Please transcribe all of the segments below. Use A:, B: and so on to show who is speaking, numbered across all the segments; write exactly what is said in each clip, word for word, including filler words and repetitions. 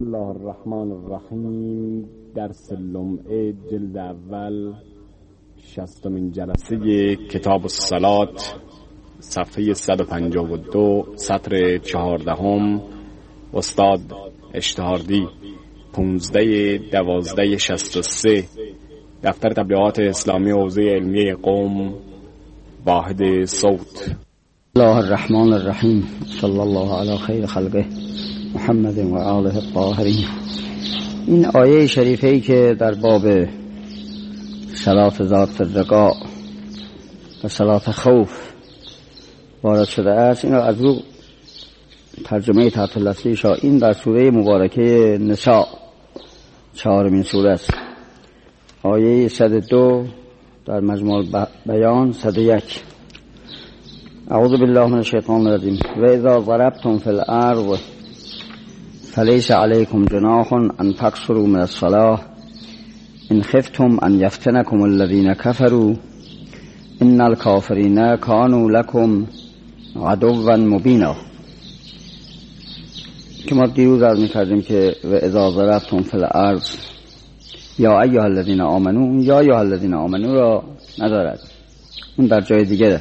A: الله الرحمن الرحیم. درس لمعه جلد اول شصتمین جلسه کتاب الصلات، صفحه صد و پنجاه و دو، سطر چهاردهم. استاد اشتهاردی، پونزده دوازده شصت و سه، دفتر تبلیغات اسلامی حوزه علمیه قم، واحد صوت.
B: الله الرحمن الرحیم. صلی الله علی خیر خلقه محمد و آله الطاهرین. این آیه شریفه‌ای که در باب صلات ذات الرقاع و صلات خوف وارد شده است، این از رو ترجمه تحت لفظی شا این در سوره مبارکه نساء، چهارمین سوره است. آیه صد و دو در مجموع بیان صد و یک. اعوذ بالله من الشیطان الرجیم. و اذا ضربتم فی الارض فلیس علیکم جناح ان تقصروا من الصلاة ان خفتم ان یفتنکم الذین کفروا ان الکافرین کانوا لکم عدوا مبینا. که ما دیروز عرض می‌کردیم که و اذا ضربتم فی الارض یا ایها الذین آمنوا، یا ایها الذین آمنوا را ندارد، اون در جای دیگره.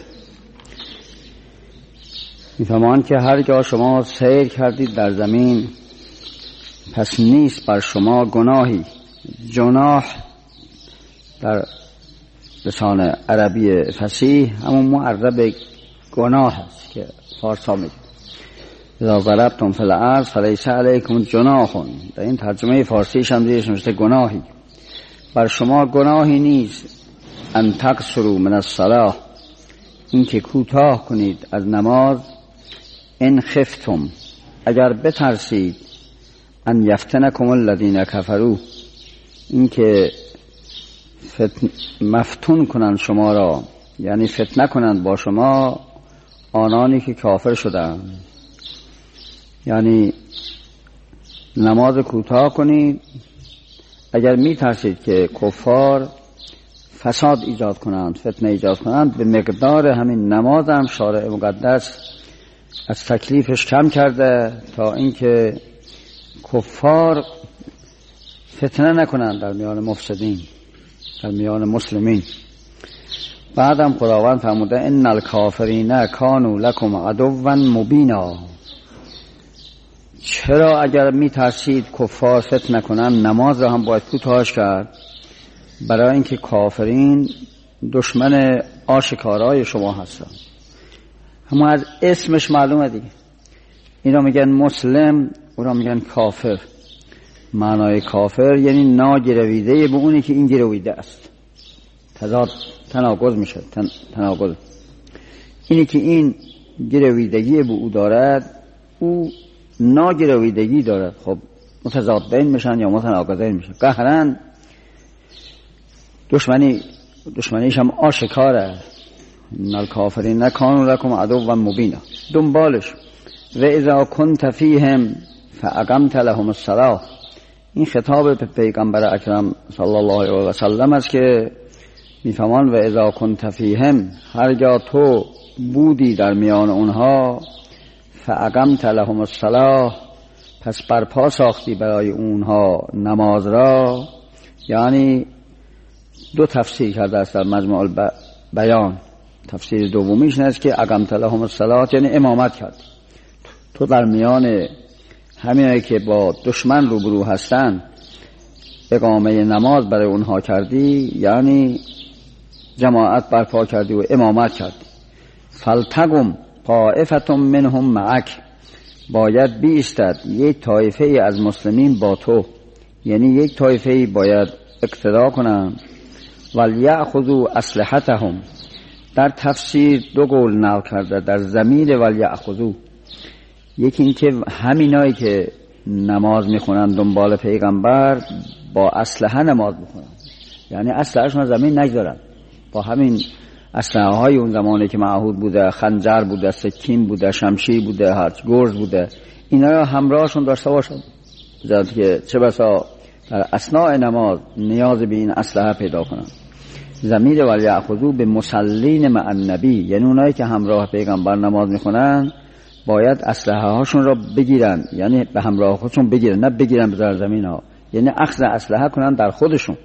B: میفهمان که هرگاه شما سیر کردید در زمین، پس نیست بر شما گناهی. جناح در لسان عربی فصیح همون معرب گناه است که فارسا میگه اذا ضربتم فی الارض فلیس علیکم جناح. در این ترجمه فارسیش هم زیرش نوشته گناهی. بر شما گناهی نیست ان تقصروا من الصلاة، این که کوتاه کنید از نماز. ان خفتم، اگر بترسید، ان یفتنکم الذین کفروا، این که فتن مفتون کنند شما را، یعنی فتنه کنند با شما آنانی که کافر شدند. یعنی نماز کوتاه کنید اگر می ترسید که کفار فساد ایجاد کنند، فتنه ایجاد کنند. به مقدار همین نماز هم شارع مقدس از تکلیفش کم کرده تا اینکه کفار فتنه نکنند در میان مفسدین، در میان مسلمین. بعدم خداوند فرموده ان الکافرین کانوا لکم عدوا مبینا. چرا اگر می ترسید کفار فتنه کنند نماز را هم باید کوتاهش کرد؟ برای اینکه کافرین دشمن آشکارای شما هستند. اما از اسمش معلومه دیگه. اینا میگن مسلم، اونا میگن کافر. معنای کافر یعنی ناگرویده به اونی که این گرویده است. تضاد تناقض میشه. تن، تناقض اینی که این گرویدگی به او دارد، او ناگرویدگی دارد. خب متضادین میشن یا متناقضین میشن. قهرن دشمنی دشمنیش هم آشکاره. ان الکافرین کانوا لکم عدوا مبینا. دنبالش و اذا کنت فیهم فاقمت لهم الصلاة، این خطاب به پیغمبر اکرم صلی الله علیه و سلم است که میفهمان و اذا کنت فیهم، هرگاه تو بودی در میان اونها، فاقمت لهم الصلاة، پس برپا ساختی برای اونها نماز را. یعنی دو تفسیر کرده است در مجموع بیان. تفسیر دومیش این است که اقمت لهم الصلاة یعنی امامت کرد. تو در میان همینایی که با دشمن روبرو هستن اقامه نماز برای اونها کردی، یعنی جماعت برپا کردی و امامت کردی. فلتقم طائفة منهم معک، باید بیستد یک طایفه ای از مسلمین با تو، یعنی یک طایفه ای باید اقتدا کنند. ولیأخذوا اسلحتهم، در تفسیر دو قول نقل کرده در ضمیر ولیأخذوا. یکی این که همینایی که نماز میخونن دنبال پیغمبر با اسلحه نماز میخونن، یعنی اسلحه‌شون زمین نگذارن، با همین اسلحه های اون زمانی که معهود بوده، خنجر بوده، سکین بوده، شمشیر بوده، هرچ گرز بوده، اینا رو همراهشون داشته باشن، بذارد که چه بسا در اثناء نماز نیاز به این اسلحه پیدا کنن. ضمیر ولیأخذوا به مسلین مع النبی، یعنی اونایی که همراه پیغمبر نماز میخونن باید اسلحه هاشون را بگیرن، یعنی به همراه خودشون بگیرن، نه بگیرن بذار زمین ها، یعنی اخذ اسلحه کنن در خودشون.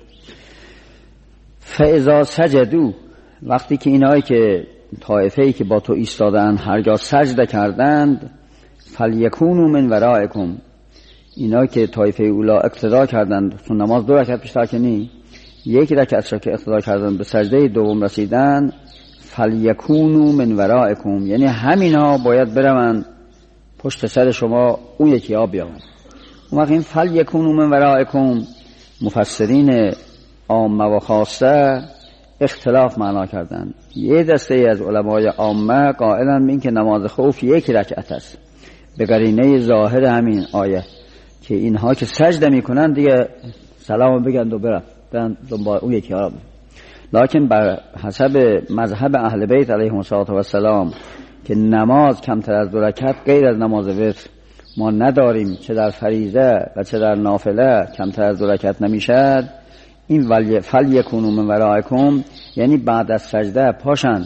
B: فاذا سجدوا، وقتی که اینایی که طایفه‌ای که با تو ایستادن هرگاه سجده کردند، فلیکونوا من ورائکم، اینا که طایفه اولا اقتدا کردند، تو نماز دو رکعت بیشتر که نی، یک رکعت را که اقتدا کردند به سجده دوم رسیدن، فلیکونوا من ورائکم، یعنی همینا باید برون پشت سر شما، اون یکی ها بیان. اون وقت این فلیکونوا من ورائکم مفسرین عامه و خاصه اختلاف معنا کردن. یه دسته از علمای عامه قائلن این که نماز خوف یک رکعت است، به قرینه ظاهر همین آیه که اینها که سجده میکنن دیگه سلام بگند و برن برن دنبال اون یکی ها. لکن بر حسب مذهب اهل بیت علیهم السلام که نماز کمتر از دو رکعت غیر از نماز وتر ما نداریم، چه در فریضه و چه در نافله کمتر از دو رکعت نمیشد. این ولی فلیکونوا من ورائکم یعنی بعد از سجده پاشن.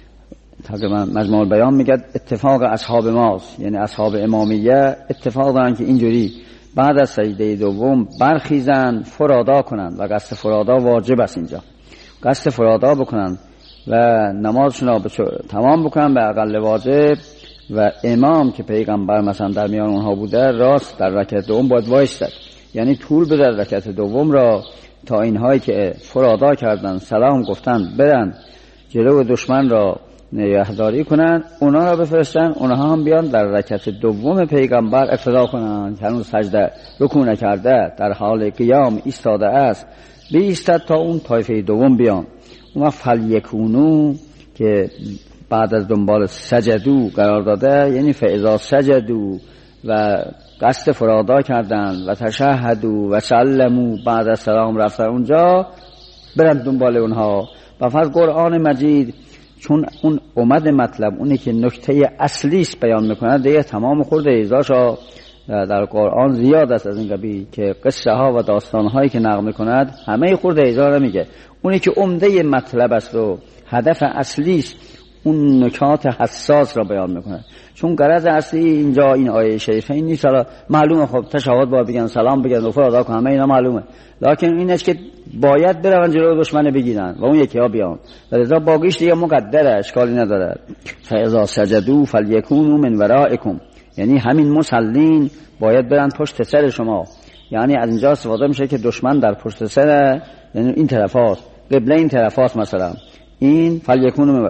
B: تقریبا مجموع البیان میگه اتفاق اصحاب ماست، یعنی اصحاب امامیه اتفاق دارن که اینجوری بعد از سجده دوم برخیزن فرادا کنن و قصد فرادا واجب است. اینجا قصد فرادا بکنن و نمازشون رو تمام بکنن به اقل واجب، و امام که پیغمبر مثلا در میان اونها بوده راست در رکعت دوم باید وایستد، یعنی طول بده رکعت دوم را تا اینهایی که فرادا کردن سلام گفتن برن جلو دشمن را نگهداری کنن، اونا را بفرستن، اونها هم بیان در رکعت دوم پیغمبر اقتدا کنن که هنوز سجده رکوع نکرده در حال قیام ایستاده است، بیستد تا اون طایفه دوم بیان. اون فلیکونوا که بعد از دنبال سجدو قرار داده، یعنی فاذا سجدوا و قصد فرادا کردن و تشهدوا و سلموا بعد از سلام رفتن اونجا برن دنبال اونها. و فرض قرآن مجید چون اون اومد مطلب اونی که نکته اصلیش بیان میکنه دیگه تمام خورده ایزاشا در قرآن زیاد است از این قبیل که قصه ها و داستان هایی که نقل میکند همه خورده ایزا نمیگه، اونی که عمده مطلب است و هدف اصلیش اون نکات حساس را بیان میکنه. چون غرض اصلی اینجا این آیه شریفه این نیست، حالا معلومه خب تشهد با بگن سلام بگن و فرادا کنن همه اینا معلومه، لکن این است که باید برون جلو دشمن بگیرن و اون یکی ها بیان، لذا باقیش دیگه مقدره، اشکالی نداره. فاذا سجدوا فلیکونوا من ورائکم، یعنی همین مسلین باید برن پشت سر شما، یعنی از اینجا استفاده میشه که دشمن در پشت سر، یعنی این طرفاست، قبله این طرفاست مثلا، این فلیکونوا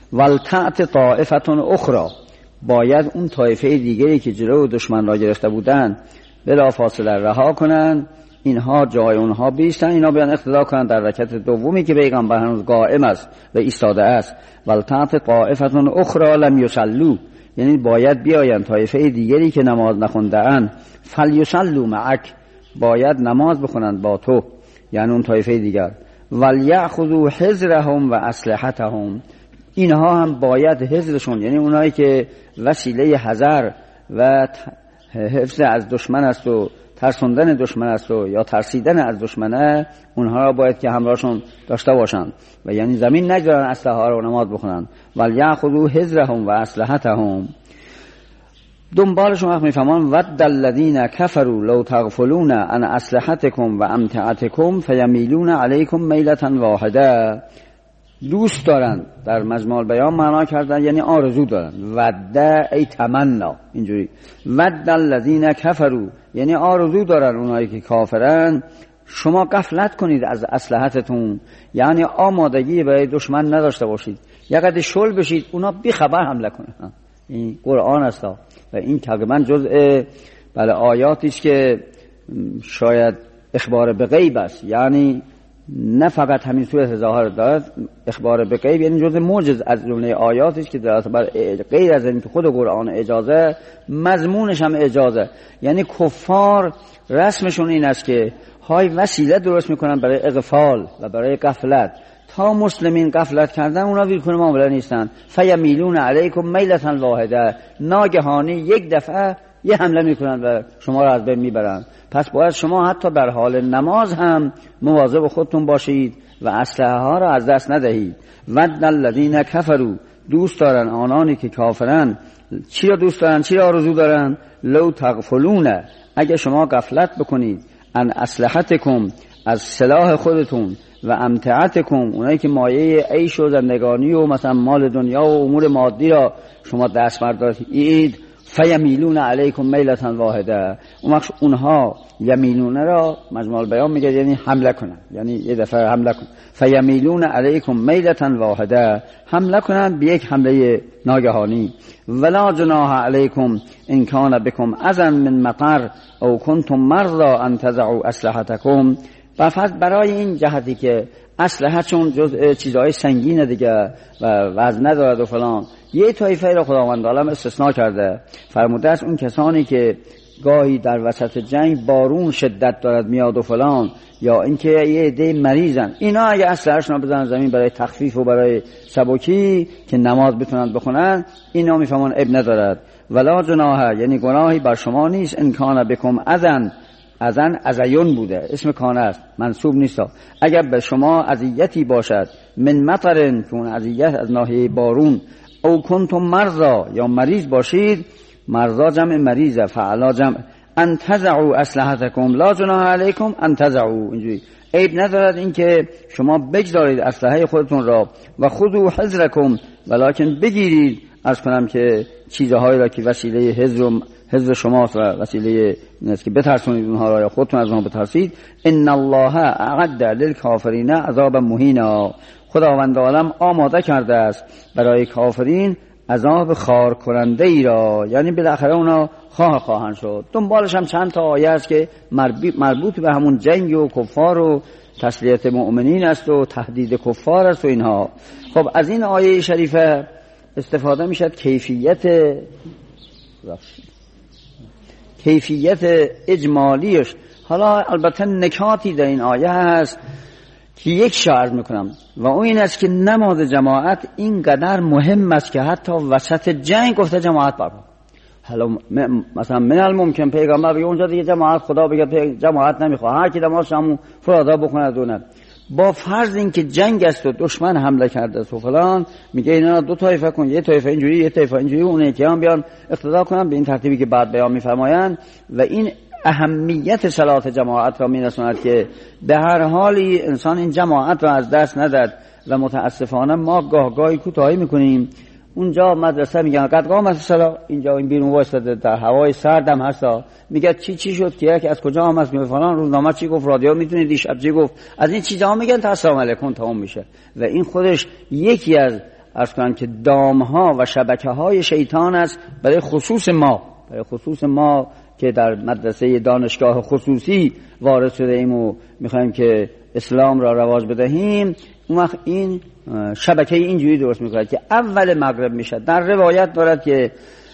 B: ولتأت طائفة اخرى، باید اون طایفه دیگری که جلو دشمن را گرفته بودن بلا فاصله رها کنن، اینها جای اونها بیستن، اینا بیان اقتدا کنن در رکعت دومی که پیغمبر هنوز قائم است و ایستاده است. ولتأت طائفة اخرى لم یصلوا، یعنی باید بیاین طایفه دیگری که نماز نخونده اند، فلیصلوا معک، باید نماز بخونند با تو، یعنی اون طایفه دیگر. ولیأخذوا حذرهم و اسلحتهم، اینها هم باید حذرشون، یعنی اونایی که وسیله حذر و حفظ از دشمن است و ترسوندن دشمن است و یا ترسیدن از دشمنه، اونها را باید که همراهشون داشته باشن و یعنی زمین نگذارن اسلحه ها رو نماز بخونن. ولیأخذوا حذرهم و اسلحتهم، دنبالشون وقت میفهمان ود الذین کفروا لو تغفلون عن اسلحتکم و امتعتکم فیمیلون علیکم میلة واحده، دوست دارن در مجموع البیان معنا کردن یعنی آرزو دارن، وده ای تمنا، اینجوری ود الذین کفروا یعنی آرزو دارن اونایی که کافرن شما غفلت کنید از اسلحتتون، یعنی آمادگی برای دشمن نداشته باشید، یقدر شل بشید اونا بی خبر حمله کنن. این قرآن است و این تقریبا جزء بله آیاتی است که شاید اخبار به غیب است، یعنی نه فقط همین صورت ظاهر دارد، اخبار به غیب یعنی جزء معجز از جمله آیاتی است که در بر غیر از این که خود قرآن اجازه، مضمونش هم اجازه، یعنی کفار رسمشون این است که های وسیله درست میکنن برای اغفال و برای غفلت، تا مسلمین غفلت کردن اونا ویلکون معامله نیستن. فیمیلون علیکم میلة واحده، ناگهانی یک دفعه یه حمله میکنن و شما را از بین میبرن. پس باید شما حتی در حال نماز هم مواظب خودتون باشید و اسلحه ها را از دست ندهید. ود الذین کفروا، دوست دارن آنانی که کافرن، چی را دوست دارن، چی را آرزو دارن؟ لو تغفلون، اگه شما غفلت بکنید، ان اسلحتکم، از سلاح خودتون، و امتعتکم، اونایی که مایه عیش و زندگانی و مثلا مال دنیا و امور مادی را شما دست بردارید، فیمیلون علیکم میلة واحده، اون وقت اونها یمیلون را مجموع البیان میگه یعنی حمله کنن، یعنی یه دفعه حمله کنن. فیمیلون علیکم میلة واحده، حمله کنن به یک حمله ناگهانی. ولا جناح علیکم ان کان بکم اذى من مطر او کنتم مرضى ان تضعوا اسلحتکم، فقط برای این جهتی که اسلحه چون جز چیزهای سنگینه دیگه و وزن ندارد و فلان، یه طایفه را خداوند عالم استثناء کرده، فرموده است اون کسانی که گاهی در وسط جنگ بارون شدت دارد میاد و فلان، یا اینکه یه عده مریضن، اینا اگه اسلحه‌شون رو بزنن زمین برای تخفیف و برای سبکی که نماز بتونن بخونن، اینا میفهمن اب ندارد. ولا جناح، یعنی گناهی بر شما نیست، ان کان بکم اذن، اذن ازیون بوده، اسم کانه است، منصوب نیست. اگر به شما اذیتی باشد، من مطرن، که اون اذیت از ناحیه بارون، او کنتم مرضا، یا مریض باشید، مرضا جمع مریضه، فعلا جمع، ان تضعوا اسلحتکم لا جناح علیکم ان تضعوا، اینجوری عیب ندارد این که شما بگذارید اسلحه خودتون را، و خذوا حذرکم، ولکن بگیرید، عرض کنم که چیزهایی را که وسیله حذر حذر شماست و وسیله نیست که بترسونید اونها را یا خودتون از اونها بترسید. ان الله اعد للکافرین عذابا مهینا، خداوند عالم آماده کرده است برای کافرین عذاب خار کننده ای را، یعنی بالاخره اونا خواه خواهند شد. دنبالش هم چند تا آیه است که مربوط به همون جنگ و کفار و تسلیت مؤمنین است و تهدید کفار است و اینها. خب از این آیه شریفه استفاده میشد کیفیت کیفیت اجمالیش. حالا البته نکاتی در این آیه هست که یک شعر میکنم و اون این است که نماز جماعت اینقدر مهم است که حتی وسط جنگ گفته جماعت برپا. حالا مثلا من الممکن پیغمبر بگه اونجا دیگه جماعت، خدا بگه جماعت نمیخواه، هر کی نمازش همون فرادا بکنه دونه، با فرض این که جنگ است و دشمن حمله کرده است و فلان، میگه اینا دو طایفه کن، یه طایفه اینجوری یه طایفه اینجوری، اون یکی هم بیان اقتدا کنن به این ترتیبی که بعد بیان میفرمایند. و این اهمیت صلات جماعت را میرسوند که به هر حالی انسان این جماعت را از دست نداد. و متاسفانه ما گاه گاهی کوتاهی میکنیم. اونجا مدرسه میگن قد قامت الصلاة، اینجا این بیرون وایساده در هوای سردم هستا، میگه چی چی شد که که از کجا آمد، میگه فلان روزنامه چی گفت، رادیو میتونید دیشب چی گفت، از این چیزا میگن تا السلام علیکم تمام میشه. و این خودش یکی از عرض کنم که دامها و شبکه های شیطان است برای خصوص ما، برای خصوص ما که در مدرسه دانشگاه خصوصی وارد شده ایم و میخوایم که اسلام را رواج بدهیم. اون وقت این شبکه اینجوری درست میکنه که اول مغرب میشه. در روایت دارد که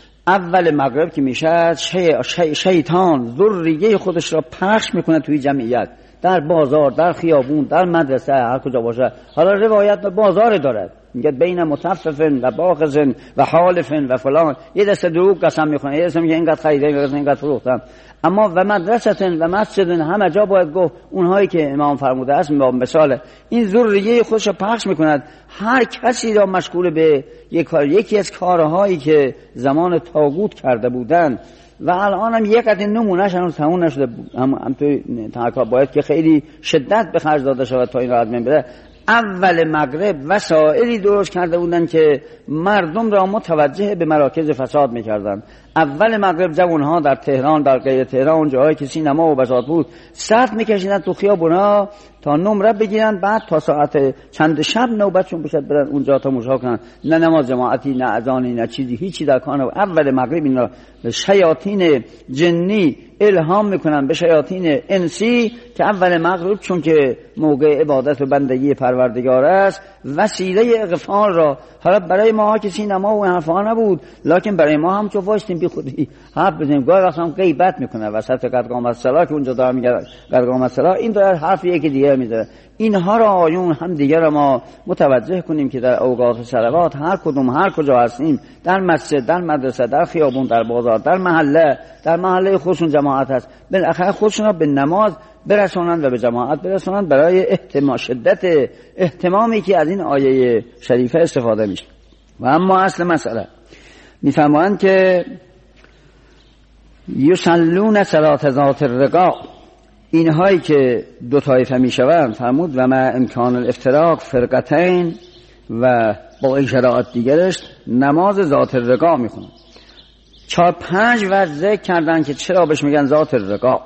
B: اول مغرب که میشه شی... شی... شیطان ذریه خودش را پخش میکنه توی جمعیت، در بازار، در خیابون، در مدرسه، هر کجا باشه. حالا روایت بازار دارد، میگه بین متففن و باخزن و حالفن و فلان، یه دسته دروغ قسم میخونه، یه دسته میگه اینقدر خریدم، یه دسته اینقدر فروختم. اما و مدرسه‌تن و مسجدن، همه جا باید گفت اونهایی که امام فرموده است. مثال این ذریه خودش پخش میکند، هر کسی را مشغول به یک کار، یکی از کارهایی که زمان طاغوت کرده بودن و الان هم یک قطعه نمونهش هنوز تموم نشده، هم, هم توی تحقیق باید که خیلی شدت به خرج داده شود تا این را ادمین بده. اول مغرب وسائلی درست کرده بودن که مردم را متوجه به مراکز فساد میکردن. اول مغرب جوانها در تهران، در غیر تهران، جاهایی که سینما و بساط بود، صف میکشیدن تو خیابونا تا نمره بگیرن، بعد تا ساعت چند شب نوبتشون بشد برن اونجا تا مشا کنن. نه نماز جماعتی، نه اذانی، نه چیزی، هیچی در کار نبود. اول مغرب اینا شیاطین جنی الهام میکنن به شیاطین انسی که اول مغرب چون که موقع عبادت و بندگی پروردگار است، وسیله اغفال را، حالا برای ما که سینما و حرفا نبود، لکن برای ما هم چون واشتیم بی خودی حرف بزنیم. گاهی وقت هم غیبت میکنه وسط قد قامت الصلاة که اونجا داره میگه قد قامت الصلاة، این داره حرف یکی دیگه میذاره. اینها را آیون هم دیگه را ما متوجه کنیم که در اوقات صلوات هر کدوم هر کجا هستیم، در مسجد، در مدرسه، در خیابون، در بازار، در محله، در محله خودشون جماعت هست، بالاخره خودشون را به نماز برسونند و به جماعت برسونند برای احتمام، شدت اهتمامی که از این آیه شریفه استفاده میشه. و اما اصل مسئله میفرمایند که یصلون صلات ذات الرقاع، اینهایی که دو طایفه میشوند، فرمود و ما امکان الافتراق فرقتین و با اجراءات دیگرش نماز ذات الرقاع میخونن. چهار پنج وجه ذکر کردن که چرا بهش میگن ذات الرقاع.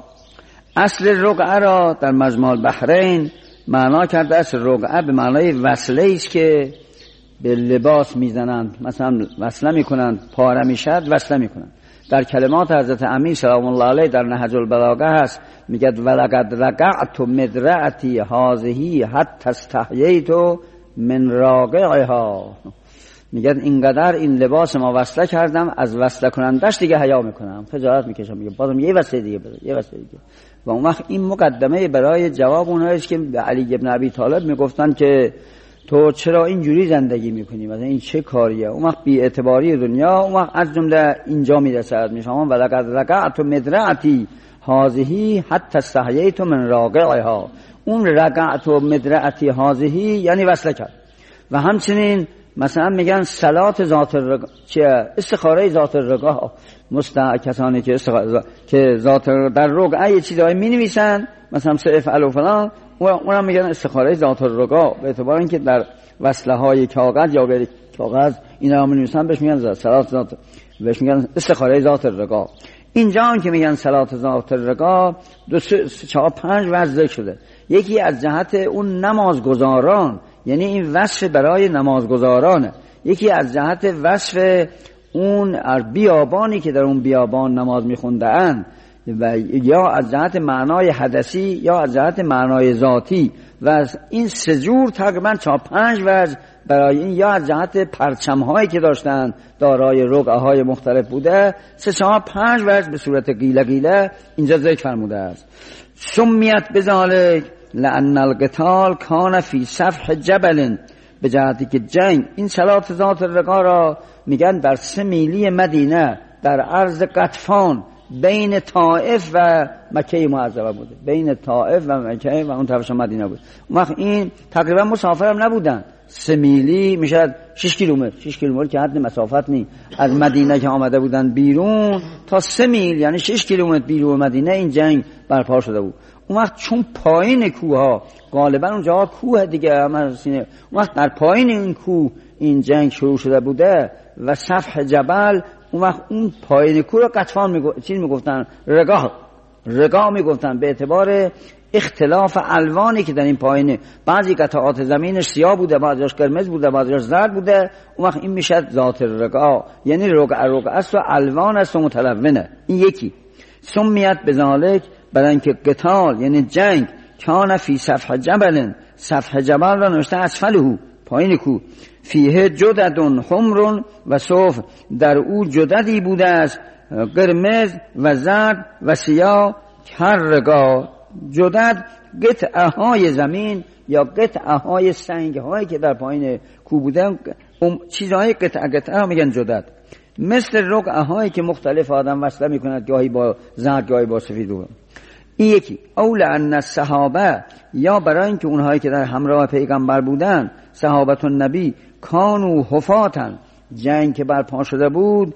B: اصل رقعه را در مجموع البحرین معنا کرده است. رقعه به معنای وصله است که به لباس میزنند، مثلا وصله میکنند، پاره میشد وصله میکنند. در کلمات حضرت امیر سلام الله علیه در نهج البلاغه هست، میگه ولقد رقعت مدرعتی هذه حتی استحییت من راقعها، میگه اینقدر این لباس ما وصله کردم از وصله کنندش دیگه حیا میکنم، خجالت میکشم، میگه بازم یه وصله دیگه بده، یه وصله دیگه. و اون وقت این مقدمه برای جواب اونهایی که به علی ابن ابی طالب میگفتن که تو چرا اینجوری زندگی میکنی، مثلا این چه کاریه، اون وقت بی اعتباری دنیا، اون وقت از جمله اینجا میرسد. میفهمم ولقد رقعت مدرعتی هذه حتی استحییت من راقعها، اون رقعت مدرعتی هذه یعنی وصله کرد. و همچنین مثلا میگن صلات ذات الرقاع، چه استخاره ذات الرقاع، مستع کسانی که استخاره که ذات در رقعه یه چیزایی مینویسن، مثلا سه افعل و فلان، اونم میگن استخاره ذات الرقاع، به اعتبار اینکه در وصله های کاغذ یا غیر کاغذ اینا هم مینویسن بهش میگن صلات ذات، بهش میگن استخاره ذات الرقاع. اینجا هم که میگن صلات ذات الرقاع دو سه چهار پنج وجه ذکر شده. یکی از جهت اون نمازگزاران، یعنی این وصف برای نمازگزارانه. یکی از جهت وصف اون بیابانی که در اون بیابان نماز میخوندن، و یا از جهت معنای حدثی یا از جهت معنای ذاتی. و این سه جور تقریبا چهار پنج وجه برای این، یا از جهت پرچم هایی که داشتن دارای رقعه های مختلف بوده، سه چهار پنج وجه به صورت قیله قیله اینجا ذکر فرموده است. سمیت بذالک لأن القتال کان فی سفح جبل، به جهتی که جنگ، این صلات ذات الرقاع را میگن در سه میلی مدینه در عرض قطفان بین طائف و مکه معظمه بوده، بین طائف و مکه و اون طرفش مدینه بود. اون وقت این تقریبا مسافر هم نبودن، سه میلی میشد شش کیلومتر، شش کیلومتر که حد مسافت نی، از مدینه که آمده بودن بیرون تا سه میل یعنی شش کیلومتر بیرون مدینه این جنگ برپا شده بود. اون وقت چون پایین کوه ها غالبا اونجا کوه دیگه، اون وقت در پایین این کوه این جنگ شروع شده بوده و سفح جبل، اون وقت اون پایین کوه را قطفان میگو... چیز میگفتن رقاع، رقاع میگفتن به اعتبار اختلاف الوانی که در این پایین، بعضی قطعات زمینش سیاه بوده، بعضیش قرمز بوده، بعضیش زرد بوده، اون وقت این میشه ذات الرقاع، یعنی رقع رقع است و الوان است و متلونه. این یکی. سمیت بذالک برای اینکه قتال یعنی جنگ کان فی سفح جبل، سفح جبل را نوشته اسفله، پایین کو، فیه جددون حمرون و صوف، در او جددی بوده است قرمز و زرد و سیاه، هر رقاع. جدد قطعه های زمین یا قطعه های سنگ هایی که در پایین کو بودن، چیزهای قطعه قطعه میگن جدد. مثل رقعه هایی که مختلف آدم وصله میکند، گاهی با زرد گاهی با سفید. این یکی. اول ان الصحابه، یا برای اینکه اونهایی که در همراه پیغمبر بودن، صحابت النبی، کانو حفاتن، جنگ که برپا شده بود،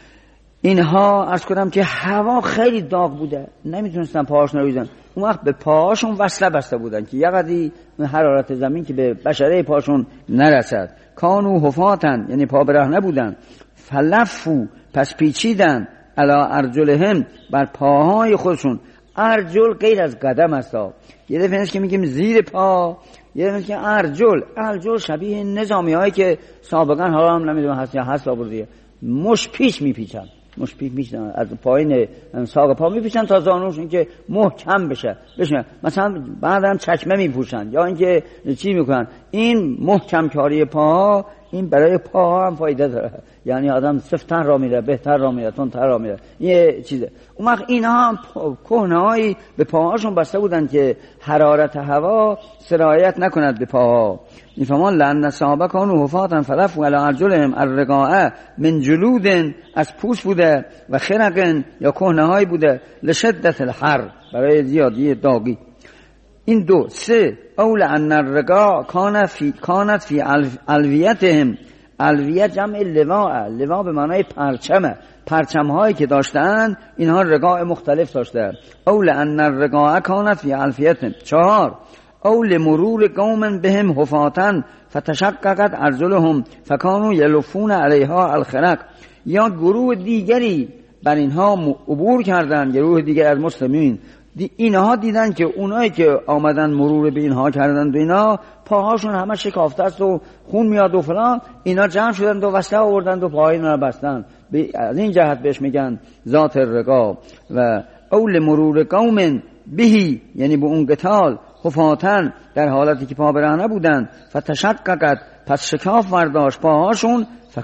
B: اینها عرض کنم که هوا خیلی داغ بوده، نمیتونستن پاهاشون رو بریزن، اون وقت به پاهاشون وصله بسته بودن که یه قدری حرارت زمین که به بشره پاشون نرسد. کانو حفاتن یعنی پا برهنه بودن. فلفو پس پیچیدن، علا ارجلهم بر پاهای خودشون. ارجل غیر از قدم است. یه دفعه نیست که میگیم زیر پا، یه دفعه که ارجل، ارجل شبیه نظامی هایی که سابقا، حالا هم نمیدونم هست یا هست آبردیه، مش پیچ میپیچن، مش پیچ میپیچن از پایین ساق پا میپیچن تا زانوشون که محکم بشه بشه. مثلا بعدم چکمه میپوشن یا اینکه چی میکنن، این محکم کاری پاها این برای پاها هم فایده داره، یعنی آدم سفتر را میره، بهتر را میره، تندتر را میره، یه چیزه. اون وقت اینها هم کهنهایی به پاهاشون بسته بودن که حرارت هوا سرایت نکند به پاها. میفهمان لأن صحابه کانوا حفاة فلفوا علی ارجلهم الرقاع من جلود، از پوست بوده، و خرق یا کهنهایی بوده، لشدت الحر، برای زیادی داغی. این دو. سه اول ان الرقاع کان فی کانت فی الویتهم الویه جمع لواء، لواء به معنای پرچمه، پرچم هایی که داشتن اینها رقاع مختلف داشته. او لان الرقاع کانت فی الفیت. چهار، او لمرور قوم بهم حفاتن فتشققت ارجلهم فکانوا یلفون علیها الخرق. یا گروه دیگری بر اینها عبور کردن، گروه دیگر از مسلمین، دی اینها دیدن که اونایی که آمدن مرور به اینها کردن و اینا پاهاشون همه شکافته است و خون میاد و فلان، اینا جمع شدن و وسله آوردن و پاهای اینا رو بستن. از این جهت بهش میگن ذات الرقا. و اول مرور قوم بهی، یعنی به اون قتال، حفاتن، در حالتی که پا برهنه بودن، فتشققت، پس شکاف برداشت پاهاشون،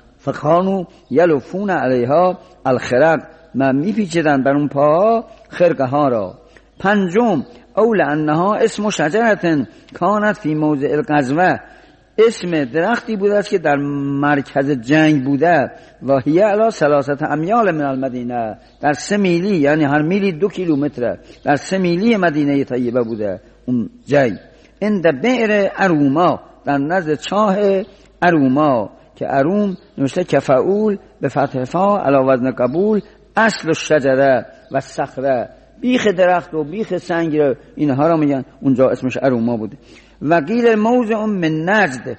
B: فکانوا یلفون علیها الخرق، من میپیچیدن بر اون پاها خرقه ها را. پنجم، اول انها اسم شجرة کانت فی موضع الغزوه، اسم درختی بوده است که در مرکز جنگ بوده. و هی علی ثلاثه امیال من المدینه، در سه میلی، یعنی هر میلی دو کیلومتره، در سه میلی مدینه طیبه بوده اون جنگ. اند بئر اروما، در نزد چاه اروما، که اروم نوشته کفعول به فتح فا علی وزن قبول، اصل الشجره و صخره، بیخ درخت و بیخ سنگ، اینها را میگن اونجا اسمش اروما بوده. و قیل موضع من نجد،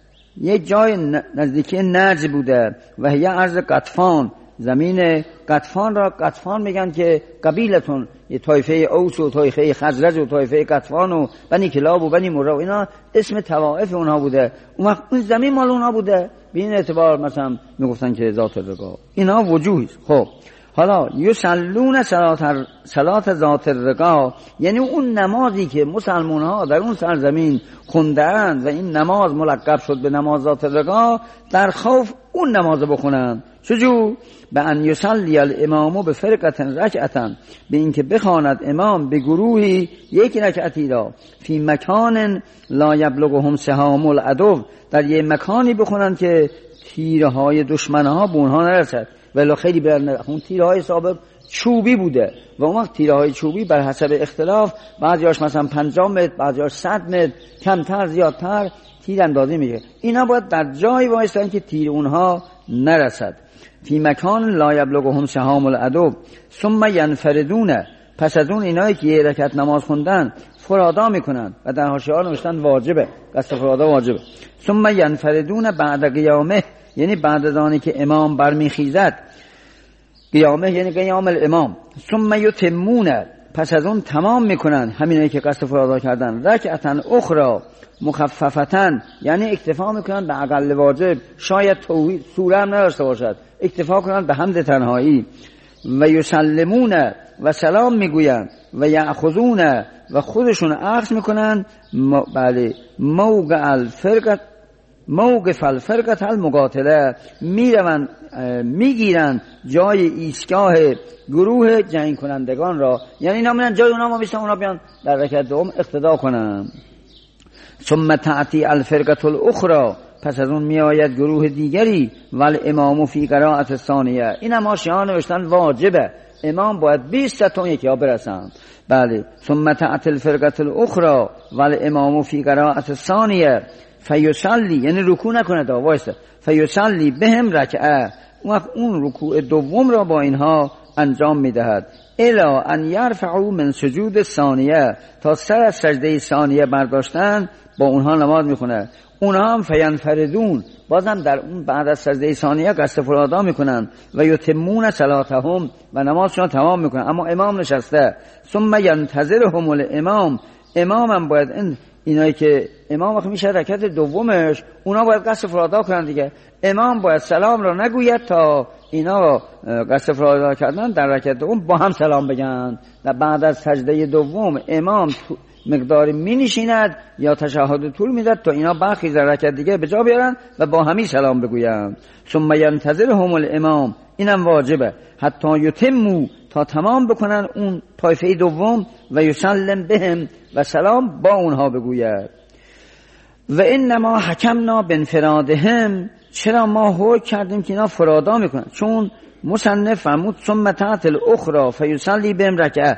B: یک جای نزدیکی نجد بوده. و هی ارض قطفان، زمین قطفان را قطفان میگن که قبیلتون، یه طایفه اوس و طایفه خزرج و طایفه قطفان و بنی کلاب و بنی مره و اینا اسم طوائف اونها بوده. اون وقت اون زمین مال اونها بوده، به این اعتبار مثلا میگفتن که ذات الرقا. اینا وجوهی. خب حالا یصلون صلات صلات ذات الرقا، یعنی اون نمازی که مسلمان ها در اون سرزمین خوندند و این نماز ملقب شد به نماز ذات الرقا، در خوف اون نماز بخونن. چجور؟ به ان یصلی الامام به فرقه رکعتا، به اینکه بخواند امام به گروهی یک رکعتی را، فی مکان لا یبلغهم سهام العدو، در یک مکانی بخونن که تیره های دشمن ها به اونها نرسد. ولی خیلی برن اون تیره های سابق چوبی بوده و اون وقت تیره های چوبی بر حسب اختلاف، بعضیاش مثلا پنجاه متر، بعضیاش صد متر، کمتر زیادتر تیر اندازی میشه. اینا باید در جایی وایستن که تیر اونها نرسد. فی مکان لا یبلغهم سهام العدو ثم ینفردون، پس از اون اینایی که یه رکعت نماز خوندن فرادا میکنن و در حاشیه ها نوشتن واجبه، قصد فرادا واجبه. ثم ینفردون بعد قیامه، یعنی بعد از آنی که امام برمیخیزد، قیامه یعنی قیام الامام. ثم یتمون، پس از اون تمام میکنن همینایی که قصد فرادا کردن، رکعتن اخرى مخففتن، یعنی اکتفا میکنن به اقل واجب، شاید توحید سوره هم نداشته باشد، اکتفا کنن به حمد تنهایی. و یسلمون، و سلام میگوین، و یأخذون، و خودشون اخذ میکنن، م... بله موقع الفرقت موقف الفرقت المقاتله، میروند میگیرن جای ایستگاه گروه جنگ کنندگان را، یعنی اینا میرن جای اونا، ما میشن اونا بیان در رکعت دوم اقتدا کنن. ثم تأتی الفرقه الاخرى، پس از اون می آید گروه دیگری، ول امام فی قراءت الثانیه، این هم آشیان نوشتن واجبه، امام باید بیست تا یکی ها برسند. بله. ثم تأتی الفرقه الاخرى ول امام فی قراءت الثانیه فیصلی، یعنی رکوع نکنه تا وایسه، فیصلی بهم رکعه، اون وقت اون رکوع دوم را با اینها انجام میدهد. الا ان یرفعوا من سجود ثانیه، تا سر از سجده ثانیه برداشتن با اونها نماز میخونه. اونها هم فینفردون، بازم در اون بعد از سجده ثانیه قصد فرادا میکنن. و یتمون صلاتهم، و نمازشون تمام میکنن، اما امام نشسته. ثم ینتظرهم الامام، امام هم باید این اینایی که امام وقت میشه رکعت دومش، اونا باید قصد فرادا کنن دیگه. امام باید سلام را نگوید تا اینا قصد فرادا کردن در رکعت دوم با هم سلام بگن. و بعد از سجده دوم امام مقداری می نشیند یا تشهد طول میداد تا اینا برخی در رکعت دیگه به جا بیارن و با همی سلام بگویند. ثم ینتظرهم الامام، اینم واجبه، حتی یتمو، تا تمام بکنن اون طایفه دوم، و یسلم بهم، و سلام با اونها بگوید. و انما حکمنا بانفرادهم، چرا ما حکم کردیم که اینا فرادا میکنن؟ چون مصنف فرمود ثم تأتی الاخرى فیصلی بهم رکعه،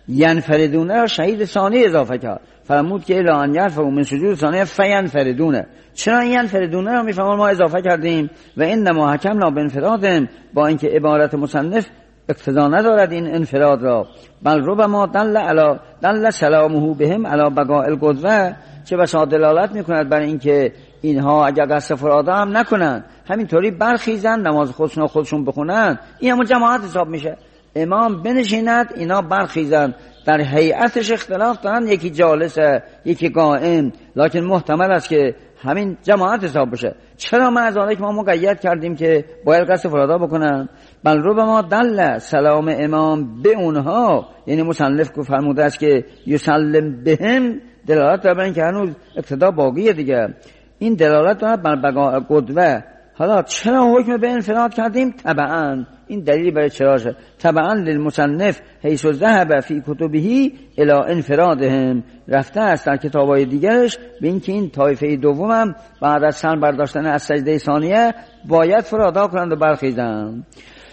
B: ینفردونه را شهید ثانی اضافه کرد، فرمود که الا ان یرفعوا من سجود ثانیه فینفردونه. چرا این ینفردونه را میفهمون ما اضافه کردیم؟ و انما حکمنا بانفرادهم، با اینکه عبارت مصنف اقتضا ندارد این انفراد را، بل ربما دل علی دل سلامه بهم علی بقاء القدوه، چه بسا دلالت میکند بر اینکه اینها اگر قصد فرادا هم نکنن همینطوری برخیزن نماز خودشون خودشون بخونن، این همون جماعت حساب میشه. امام بنشیند اینا برخیزن، در هیئتش اختلاف دارن، یکی جالسه یکی قائم، لکن محتمل است که همین جماعت حساب بشه. چرا ما از آنه که ما مقید کردیم که باید قصد فرادا بکنن؟ بل رو به ما دل سلام امام به اونها، یعنی مصنف که فرموده است که یسلم بهم، دلالت داره بر این که هنوز اقتدا باقیه دیگه، این دلالت داره بر بقاء قدوه. حالا چرا حکم به انفراد کردیم؟ طبعا این دلیل برای چراشه، طبعا للمصنف حیث ذهب فی کتبه الی انفرادهم، رفته است در کتابای دیگرش به اینکه این طایفه دومم بعد از سر برداشتن از سجده ثانیه باید فرادا کنند و برخیزند.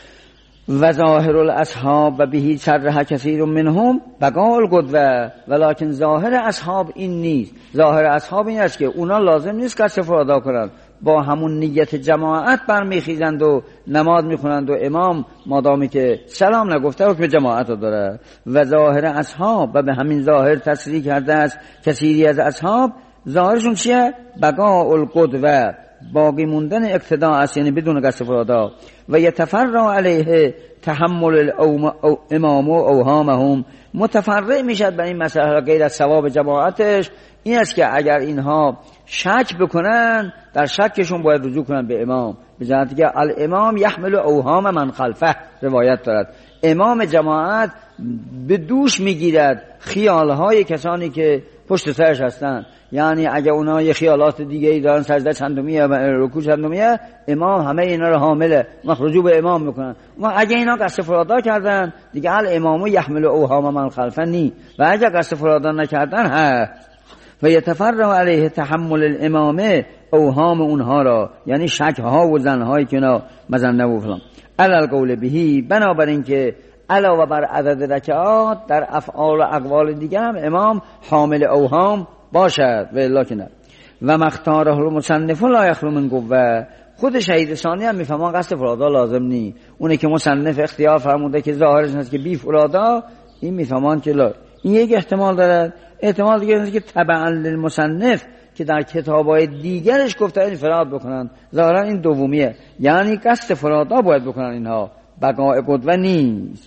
B: و ظاهر الاصحاب و بهی صرح کثیر منهم بقاء القدوه، ولکن ظاهر اصحاب این نیست. ظاهر اصحاب این است که اونا لازم نیست قصد فرادا کنند، با همون نیت جماعت برمیخیزند و نماز میخونند و امام مادامی که سلام نگفته حکم جماعت رو داره. و ظاهر اصحاب، و به همین ظاهر تصریح کرده است کثیری از اصحاب، ظاهرشون چیه؟ بقاء القدوه، باقی موندن اقتدا است، یعنی بدون قصد فرادا. و یتفرع علیه تحمل الامام و اوهامهم، متفرع میشد بر این مسئله غیر از ثواب جماعتش این است که اگر اینها شک بکنن در شکشون باید رجوع کنن به امام، به جهتی که الامام یحمل اوهام من خلفه، روایت دارد امام جماعت به دوش میگیرد خیالهای کسانی که پشت سرش هستند. یعنی اگه اونا یه خیالات دیگه ای دارن، سجده چندمیه و رکوع چندمیه، امام همه اینا رو حامله، ما رجوع به امام میکنن. ما اگه اینا قصد فرادا کردن دیگه الامام یحمل اوهام من خلفه نی، و اگه قصد فرادا نکردن ها. و یتفرع علیه تحمل الامامه، اوهام اونها را، یعنی شک ها و زن هایی که اینا مزنه و فلان، علل قول بهی، بنابراین که علاوه بر عدد رکعات در افعال و اقوال دیگه هم امام حامل اوهام باشد و الا که نه. و مختاره المصنف لا یخلو من قوه، خود شهید ثانی هم میفهمن قصد فرادا لازم نی، اونه که مصنف اختیار فرموده که ظاهرش هست که بی فرادا، این میفهمن که لا. این یک احتمال داره. احتمال دیگه اینه که تبعا للمصنف که در کتابای دیگرش گفته انفراد بکنن، ظاهرا این دومیه، یعنی قصد فرادا باید بکنن اینها، بقاء قدوه نیست.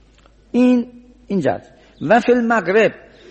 B: این اینجا. و فی المغرب،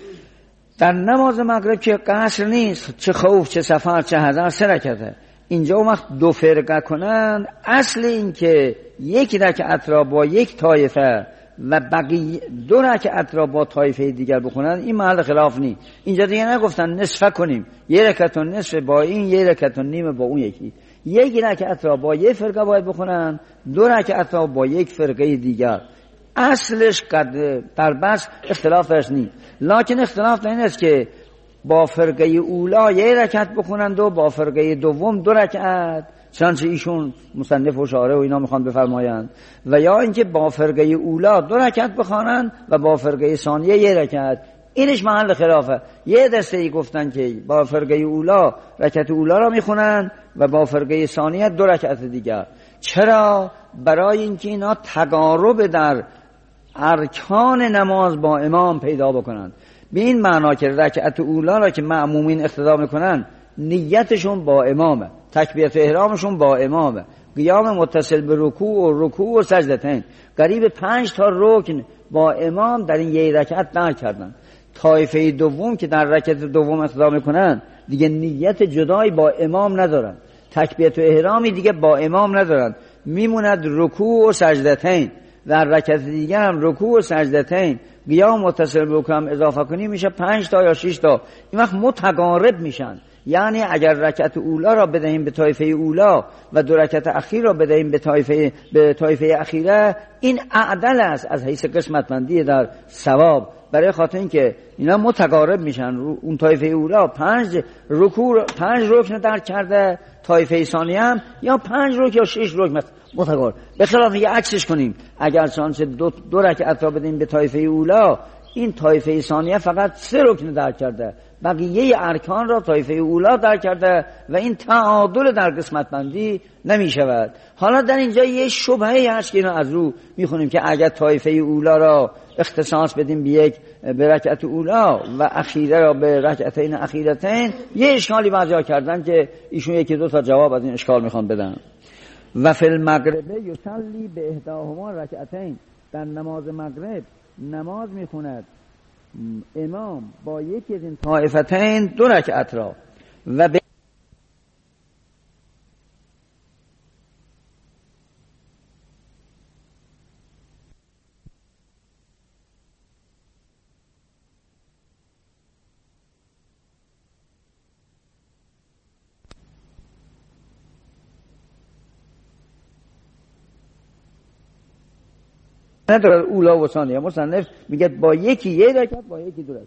B: در نماز مغرب که قصر نیست، چه خوف چه سفر چه حضر، سه رکعته. اینجا وقت دو فرقه کنن، اصل این که یک رکعت را با یک طایفه و بقیه دو رکعت را با طایفه دیگر بخونن، این محل خلاف نیست. اینجا دیگه نگفتن نصفه کنیم، یه رکعت و نصف با این، یه رکعت و نیم با اون یکی. یک رکعت را با یک فرقه باید بخونن، دو رکعت را با یک فرقه دیگر. اصلش قد در بس اختلاف درش نیست، لکن اختلاف در این است که با فرقه اولا یک رکعت بخونند و با فرقه دوم دو رکعت، چنانچه ایشون مصنف و شارح و اینا میخوان بفرمایند، و یا اینکه با فرقه اولا دو رکعت بخوانند و با فرقه ثانیه یک رکعت. اینش محل خلافه. یه دسته ای گفتن که با فرقه اولا رکعت اولا را میخونن و با فرقه ثانیه دو رکعت دیگر. چرا؟ برای اینکه اینا تقارب در ارکان نماز با امام پیدا بکنن، به این معنا که رکعت اولا را که مأمومین اقتدا میکنن نیتشون با امامه، تکبیرت احرامشون با امامه، قیام متصل به رکوع و رکوع و سجدتین، قریب پنج تا رکن با امام در این یک رکعت در کردن. طایفه دوم که در رکعت دوم اقتدا میکنن دیگه نیت جدایی با امام ندارن، تکبیرت احرامی دیگه با امام ندارن، میموند رکوع و سجدتین، در رکعت دیگه هم رکوع و سجدتین، قیام متصل به رکوع هم اضافه کنی میشه پنج تا یا شش تا. این وقت متقارب میشن. یعنی اگر رکعت اولا را بدهیم به طایفه اولا و دو رکعت اخیر را بدهیم به طایفه به طایفه اخیره، این اعدل است از حیث قسمت بندی در ثواب، برای خاطر اینکه اینا متقارب میشن. اون طایفه اولا پنج رکوع پنج رکن در کرده، طایفه ثانیه هم یا پنج رکن یا شش رکن متقارب. به خلاف یه عکسش کنیم، اگر شانس دو, دو رکعت را بدیم به طایفه اولا، این طایفه ثانیه فقط سه رکن درک کرده، بقیه ارکان را طایفه اولا درک کرده و این تعادل در قسمت بندی نمی شود. حالا در اینجا یه شبهه هست که اینو از رو میخونیم که اگر طایفه اولا را اختصاص بدیم به یک به رکعت اولا و اخیره را به رکعتین اخیرتین، یه اشکالی بعضیا کردن که ایشون یکی دو تا جواب از این اشکال میخوان بدن. و فی المغرب یصلی به احداهما رکعتین، در نماز مغرب نماز میخوند امام با یکی از این طائفتین دو رکعت را و به نداره اولا و ثانیه. مصنف میگه با یکی یک رکعت با یکی دو رکعت.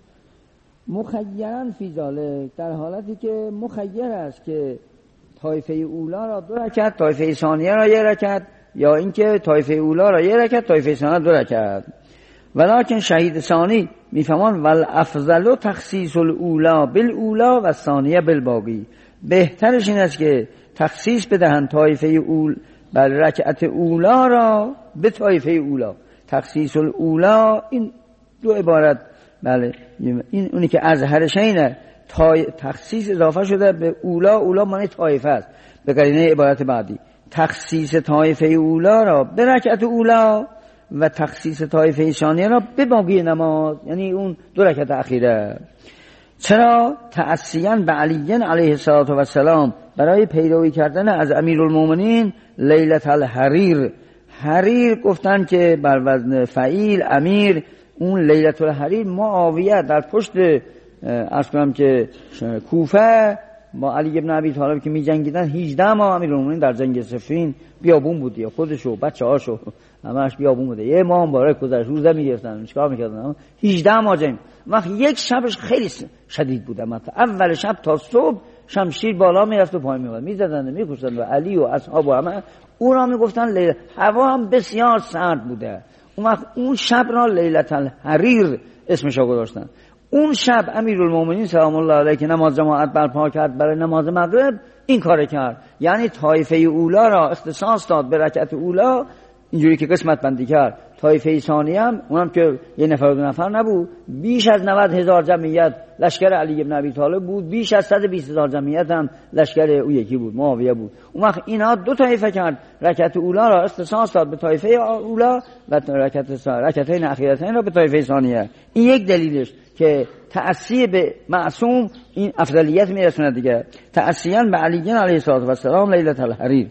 B: مخیرن فی ذالک، در حالتی که مخیر است که طایفه اولا را دو رکعت، طایفه ثانیه را یک رکعت، یا اینکه طایفه اولا را یک رکعت، طایفه ثانیه دو رکعت. ولکن شهید ثانی میفهمان والافضل تخصیص الاولا بالاولا و الثانیه بالباقی، بهترش این است که تخصیص بدهند طایفه اول بل رکعت اولا را به طایفه اولا. تخصیص الاولا این دو عبارت، بله این اونی که اظهرش اینه، تخصیص اضافه شده به اولا، اولا معنی طایفه است به قرینه عبارت بعدی. تخصیص طایفه اولا را به رکعت اولا و تخصیص طایفه ثانیه را به باقی نماز، یعنی اون دو رکعت اخیره. چرا؟ تأسیاً به علی علیه السلام، برای پیروی کردن از امیرالمومنین لیلة الحریر. حریر گفتن که بر وزن فعیل امیر، اون لیلة الحریر معاویه در پشت عرض کنم که کوفه با علی ابن ابی طالب که می جنگیدن، هجده ماه امیرالمومنین در جنگ صفین بیابون بود، یا خودشو بچه هاشو همش بیابون بوده. یه ماه مبارک گذشت، روزه می گرفتن، چیکار میکردن؟ هجده ماه جنگ. وقت یک شبش خیلی شدید بود، مثلا اول شب تا صبح شمشیر بالا میرفت و پایین میومد، میزدن میکشتن و علی و اصحاب و همه او را میگفتن لیل. هوا هم بسیار سرد بوده. اون وقت اون شب را لیلة الحریر اسمش رو گذاشتن. اون شب امیرالمومنین سلام الله علیه که نماز جماعت برپا کرد برای نماز مغرب، این کار کرد، یعنی طایفه اولا را اختصاص داد به رکعت اولا، اینجوری که قسمت بندی کرد. طایفه ثانیه هم اونم که یه نفر و دو نفر نبود، بیش از نود هزار جمعیت لشکر علی ابن ابی طالب بود، بیش از صد و بیست هزار جمعیت هم لشکر او یکی بود، معاویه بود. اون وقت اینا دو طایفه کرد، رکعت اولا را اختصاص داد به طایفه اولا و رکعت رکعتین اخیرتین را به طایفه ثانیه. این یک دلیلش که تأسیه به معصوم این افضلیت میرسونه دیگه. تأسیاً به علی علیه السلام لیلة الحریر.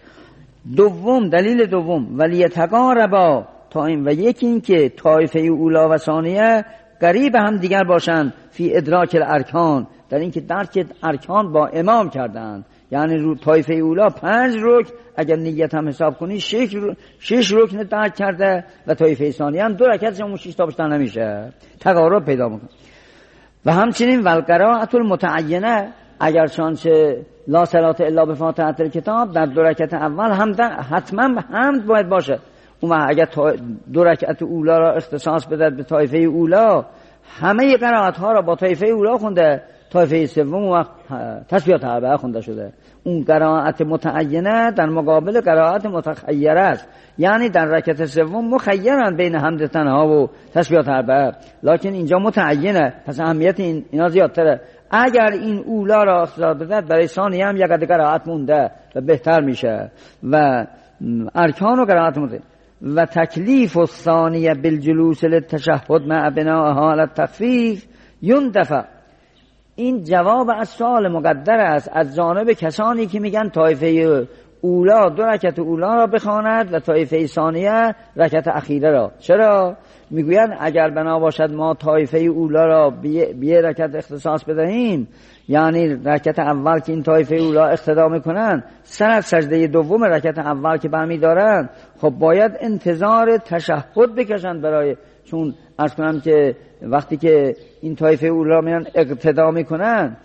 B: دوم، دلیل دوم، ولیتقاربا تا این و یکی این که طایفه اولا و ثانیه قریب هم دیگر باشند فی ادراک الارکان، در این که درک ارکان با امام کردند. یعنی رو طایفه اولا پنج رکن، اگر نیت هم حساب کنی شش شش رکن درک کرده و طایفه ثانیه هم دو رکعت، اون شش تا بیشتر نمیشه، تقارب پیدا میکنه. و همچنین والقراءة المتعینه، اگر چانچه لا صلاة الا بفاتحة الکتاب، در دو رکعت اول هم حتما حمد باید باشه. اون اگر دو رکعت اولا را اختصاص بده به طایفه اولا، همه قرائت ها را با طایفه اولا خونده، طایفه سوم وقت تسبیحات اربعه خونده شده. اون قرائت متعینه در مقابل قرائت متخیره است، یعنی در رکعت سوم مخیرن بین حمد تنها و تسبیحات اربعه، لکن اینجا متعینه، پس اهمیت این اینا زیادتره. اگر این اولا را اختصاص بده، برای ثانیه هم یک قرائت مونده و بهتر میشه. و ارکان و قرائت مونده. و تکلیف الثانیه بالجلوس للتشهد مع بنائها على التخفیف یندفع. این جواب از سوال مقدر است از جانب کسانی که میگن طایفه اولا دو رکعت اولا را بخواند و طایفه ثانیه رکعت اخیره را. چرا؟ میگویند اگر بنا باشد ما طایفه اولا را به یه رکعت اختصاص بدهیم، یعنی رکعت اول که این طایفه اولا اقتدا میکنن، سر از سجده دوم رکعت اول که برمی دارن، خب باید انتظار تشهد بکشن برای، چون عرض کنم که وقتی که این طایفه اولا میان اقتدا میکنن،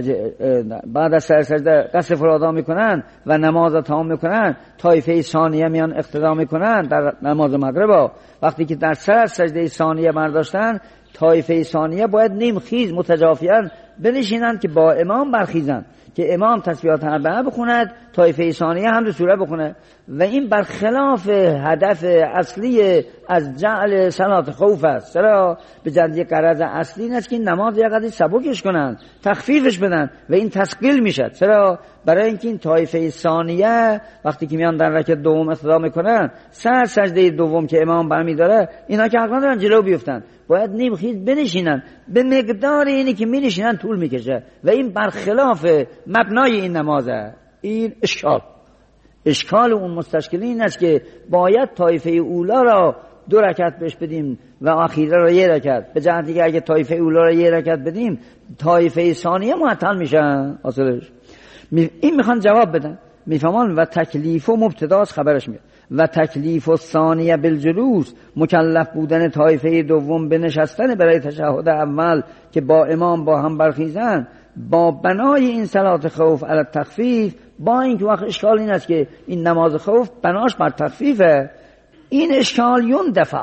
B: بعد از سر سجده قصد فرادا میکنن و نماز تمام میکنن، طایفه ثانیه میان اقتدا میکنن در نماز مغرب. وقتی که در سر سجده ثانیه برداشتن، طایفه ثانیه باید نیم خیز متجافیان بنشینن که با امام برخیزن، که امام تسبیحات اربعه بخوند، طایفه ثانیه هم دو سوره بخونه. و این برخلاف هدف اصلی از جعل صلات خوف است. چرا؟ به جدی غرض اصلی این است که این نماز یه قدری سبکش کنن، تخفیفش بدن و این تثقیل میشه. چرا؟ برای اینکه این طایفه ثانیه وقتی که میان در رکعت دوم اقتدا میکنن، سر سجده دوم که امام برمی داره، اینا که حق ندارن جلو بیفتن، باید نیم خیز بنشینن. به مقدار اینی که می طول میکشه و این برخلاف مبنای این نمازه. این اشکال اشکال اون مستشکلی این است که باید طایفه اولا را دو رکعت بهش بدیم و اخیره را یک رکعت، به جهتی که اگه طایفه اولا را یک رکعت بدیم، طایفه ثانیه معطل میشن. اصلش این میخوان جواب بدن، میفهمان و تکلیف و مبتداست خبرش میاد. و تکلیف و ثانیه بالجلوس، مکلف بودن طایفه دوم به نشستن برای تشهد اول که با امام با هم برخیزن، با بنای این صلات خوف علی تخفیف. با اینکه وقت اشکال این است که این نماز خوف بناش بر تخفیفه، این اشکال یون دفع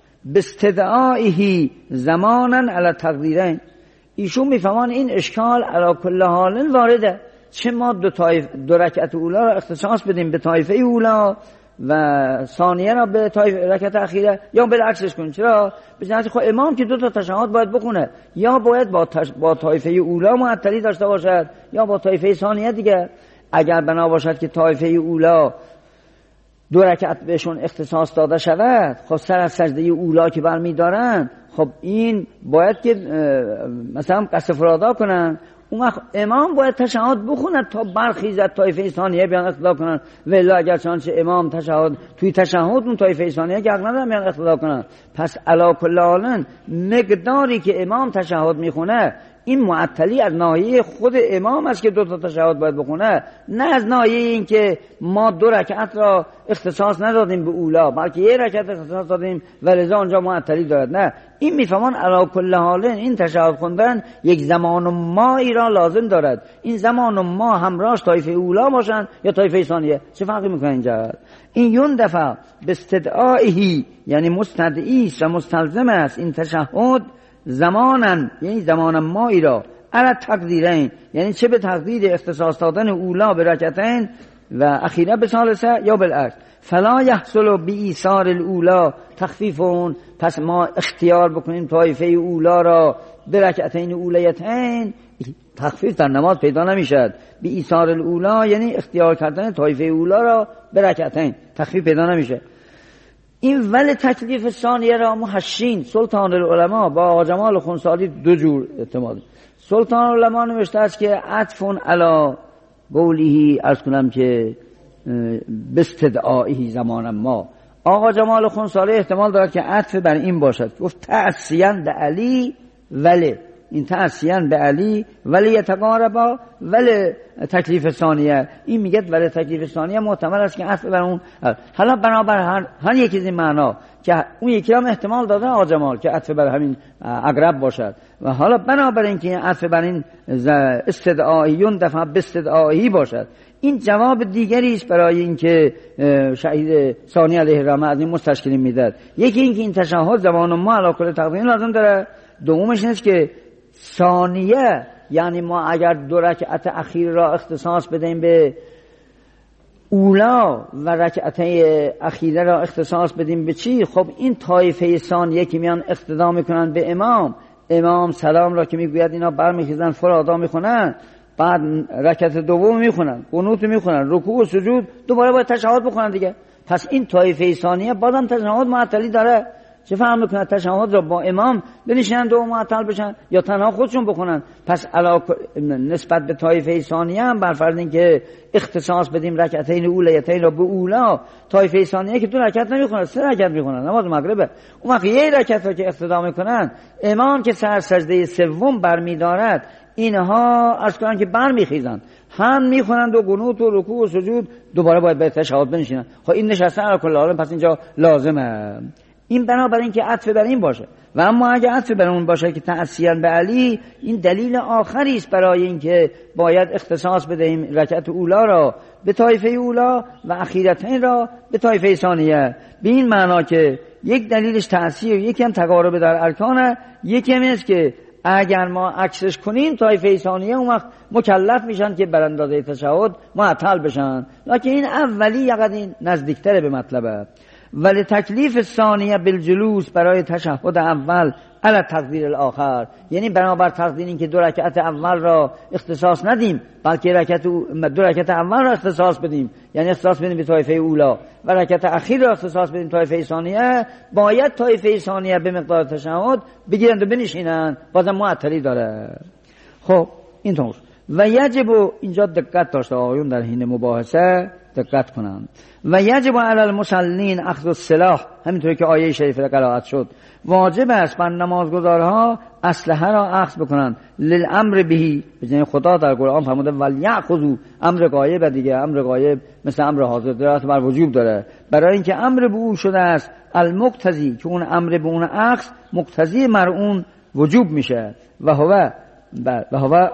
B: باستدعائه زمانا علی تقدیرین. ایشون میفهمان این اشکال علی کل حال وارده، چه ما دو, طایف دو رکعت اولا را اختصاص بدیم به طایفه اولا و ثانیه را به طایفه رکعت اخیره، یا بالعکسش کنیم. چرا؟ به جهت خود امام که دو تا تشهد باید بخونه، یا باید با, تش... با طایفه اولا معطلی داشته باشد یا با طایفه ثانیه دیگه. اگر بنا باشد که طایفه اولا دو رکعت بهشون اختصاص داده شود، خب سر از سجده اولا که برمی دارن، خب این باید که مثلا قصد فرادا کنن. اون وقت امام باید تشهد بخوند تا برخیزد طایفه ثانیه بیان اقتدا کنن. ولی اگر چنانچه امام تشهد توی تشهد اون طایفه ثانیه که حق ندارن بیان اقتدا کنن، پس علی کل حال مقداری که امام تشهد میخونه این معطلی از ناحیه خود امام است که دو تا تشهد باید بخونه، نه از ناحیه این که ما دو رکعت را اختصاص ندادیم به اولا بلکه یک رکعت اختصاص دادیم و لذا اونجا معطلی دارد. نه، این میفهمان علی کل حال این تشهد خوندن یک زمان و مایی را لازم دارد. این زمان و ما همراهش طایفه اولا باشن یا طایفه ثانیه، چه فرقی میکنه اینجا؟ این یون دفع به استدعائه، یعنی مستدعی و مستلزم است این تشهد زمانن، یعنی زمان مایی را علی تقدیرین، یعنی چه به تقدیر اختصاص دادن اولا به رکعتین و اخیره به ثالثه یا بالعکس. فلا یحصل بایثار الاولا تخفیفون، پس ما اختیار بکنیم طایفه اولا را به رکعتین اولیتین، تخفیف در نماز پیدا نمیشد. بایثار الاولا یعنی اختیار کردن طایفه اولا را به رکعتین، تخفیف پیدا نمیشه. این ولی تکلیف ثانیه را محشین سلطان العلماء با آقا جمال خونسالی دو جور اعتماد. سلطان العلماء نوشته است که عطفون علی قوله، ارز کنم که باستدعائه زمان ما. آقا جمال خونسالی احتمال دارد که عطف بر این باشد، گفت تأسیاً به علی ولی، این تأسیاً به علی ولی یتقاربا ولی تکلیف ثانیه. این میگه ولی تکلیف ثانیه محتمل است که عطف بر اون. حالا بنابر هر, هر یکی از این معنا که اون یکی هم احتمال داده آقا جمال که عطف بر همین اقرب باشد، و حالا بنابر اینکه عطف بر این استدعایون دفعه به استدعایی باشد، این جواب دیگری است برای اینکه شهید ثانی علیه الرحمه از این مستشکلین میداد. یکی اینکه این تشهد زمان ما علی کل تقدیر لازم داره، دومش اینه که ثانیه یعنی ما اگر دو رکعت اخیر را اختصاص بدیم به اولا و رکعت اخیره را اختصاص بدیم به چی؟ خب این طایفه ثانیه که میان اقتدا میکنن به امام، امام سلام را که میگوید اینا برمیخیزن فرادا میخونن، بعد رکعت دوم میخونن، قنوت میخونن، رکوع و سجود، دوباره باید تشهد بکنن دیگه. پس این طایفه ثانیه بازم تشهد معطلی داره. چه فهم میکنن تشهد را با امام بنشینن و معطل بشن یا تنها خودشون بخونن؟ پس علاق نسبت به طایفه ثانیه هم بر فرض اینکه اختصاص بدیم رکعتین اولیتین را به اولا، طایفه ثانیه که دو رکعت نمیخونن، سه رکعت میخونن، نماز مغربه، اون وقت یک رکعت رو که اقتدا میکنن، امام که سر سجده سوم برمیدارد اینها از کنن که برمیخیزن هم میخونند و قنوت و رکوع و سجود، دوباره باید به تشهد بنشینن. خب این نشستن علی کل حال پس اینجا لازمه. این بنابراین این که عطف بر این باشه. و اما اگه عطف بر اون باشه که تأسیاً به علی، این دلیل آخری است برای اینکه باید اختصاص بدهیم رکعت اولا را به طایفه اولا و اخیرتین را به طایفه ثانیه، به این معنا که یک دلیلش تأثیر، یکی هم تقارب در ارکانه، یکی هم است که اگر ما عکسش کنیم طایفه ثانیه اون وقت مکلف میشن که بر اندازه تشهد معطل بشن، لکن این اولی یقدر این نزدیکتره به مطلبه. ولی تکلیف ثانیه بالجلوس برای تشهد اول علی تقدیر الاخر، یعنی بنابر تقدیر این که دو رکعت اول را اختصاص ندیم بلکه رکعت دو رکعت اول را اختصاص بدیم، یعنی اختصاص بدیم به طایفه اولا و رکعت اخیر را اختصاص بدیم طایفه ثانیه، باید طایفه ثانیه به مقدار تشهد بگیرند و بنشینند، بازم معطلی داره. خب اینطور و یجب اینجا دقت داشته آقایون در حین مباحثه دقت کنند. و یجب علی المصلین اخذ السلاح، همینطوری که آیه شریفه قرائت شد، واجب است بر نمازگزارها اسلحه را اخذ بکنند. للامر بهی، بجای خدا در قرآن فرموده ولیأخذوا، امر غایب دیگه، امر غایب مثل امر حاضر دارد بر وجوب داره، برای اینکه امر به او شده است المقتضی، که اون امر به اون اخذ مقتضی مر اون وجوب میشه. و هو و هو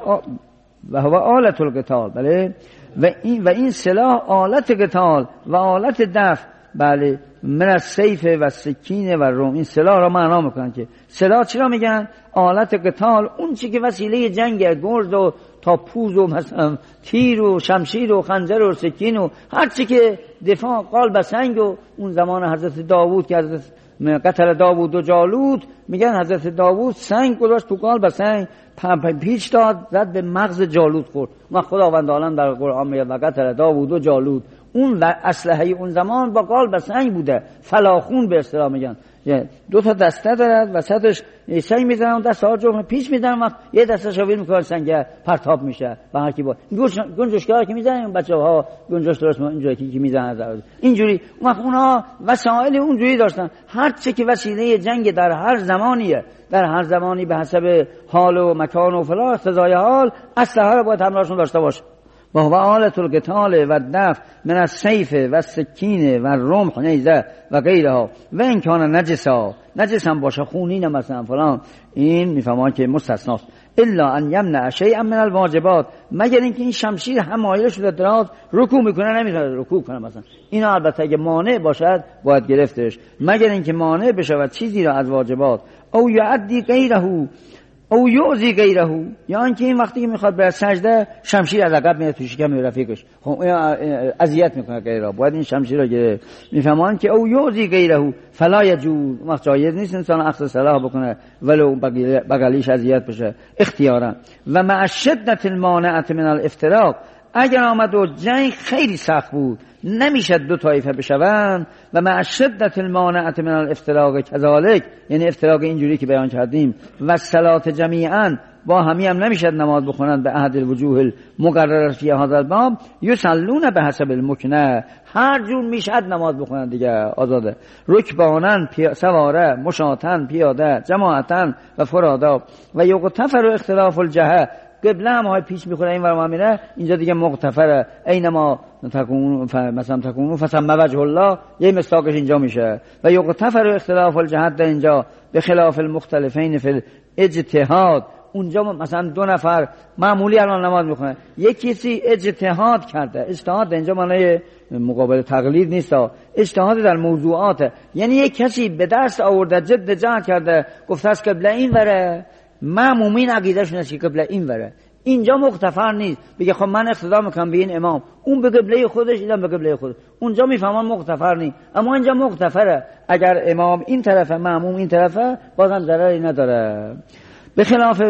B: و هو آلت القتال، بله، و این و این سلاح آلت قتال و آلت دفع، بله، من از سیف و سکینه و روم، این سلاح را معنا میکنن که سلاح چرا میگن آلت قتال؟ اون چی که وسیله جنگه، گرز و تاپوز و مثلا تیر و شمشیر و خنجر و سکین و هر چی که دفاع قالب سنگ. و اون زمان حضرت داوود که حضرت قتل داوود و جالوت، میگن حضرت داوود سنگ گذاشت تو قالب سنگ، پیچ داد زد به مغز جالوت خورد. و خداوند عالم در قرآن میگه و قتل داوود و جالوت، اون اسلحه اون زمان با قالب سنگ بوده، فلاخون به اصطلاح میگن، دو تا دسته دارد وسطش سنگ میزنن، اون دسته ها جمع پیچ میزنن، وقت یه دسته شاویل میکنه سنگ پرتاب میشه به هر کی با گنجشکار که میزنن بچه‌ها گنجش درست اینجوری که میزنن اینجوری، وقت اونها وسایل اونجوری داشتن. هر چه که وسیله جنگ در هر زمانیه، در هر زمانی به حسب حال و مکان و فلا اقتضای حال اسلحه رو باید همراهشون داشته باشه. و هو آلت القتال و دفع من السیف و السکین و الرمح نیزه و غیرها و این کان نجسا، نجس هم باشه، خونین مثلا فلان، این میفهمان که مستثناست. الا ان یمنع شیئا من الواجبات، مگر اینکه این شمشیر همایل شده دراز رکوع میکنه نمیتونه رکوع کنه مثلا، اینا البته اگه مانع باشد باید گرفتش، مگر اینکه مانع بشود چیزی را از واجبات، او یعدی غیره او یعزی غیره، یا اینکه این وقتی که میخواد بر سجده شمشیر از عقب میاد تو شکم رفیقش، خب اذیت میکنه غیره، باید این شمشیر را گرفت. میفهمان که او یعزی غیره فلا یجوز، وقت جایز نیست انسان اخذ سلاح بکنه ولو بغلیش اذیت بشه اختیارا. و مع شدت المانعه من الافتراق، اگر آمد و جنگ خیلی سخت بود نمیشد دو طایفه بشوند، و مع شدت المانعه من الافتراق کذالک، یعنی افتراق اینجوری که بیان کردیم، و صلات جمیعا با همی هم نمیشد نماز بخونند به احد الوجوه المقرره فی هذا الباب، یصلون به حسب المکنه، هر جور میشد نماز بخونند دیگه، آزاده، رکبانن سواره، مشاتن پیاده، جماعتن و فرادا، و یغتفر اختلاف الجهه، قبله هم های پیچ میخوره این ورما میره، اینجا دیگه مغتفره، اینما تکون مثلا تکونو فثم وجه الله، یه مستاقش اینجا میشه. و یغتفر اختلاف الجهت در اینجا به خلاف المختلفین فی الاجتهاد، اونجا مثلا دو نفر معمولی الان نماز میخونه، یک کسی اجتهاد کرده، اجتهاد در اینجا معنی مقابل تقلید نیست، اجتهاد در موضوعات، یعنی یک کسی به دست آورده جد جهد کرده گفته است قبله این وره، معمومین عقیدهشون است که قبله این وره، اینجا مختفر نیست بگه خب من اقتدا میکنم به این امام، اون به قبله خودش اینم به قبله خودش، اونجا میفهمن مختفر نیست، اما اینجا مختفره، اگر امام این طرفه معموم این طرفه بازم ضرری نداره. به خلاف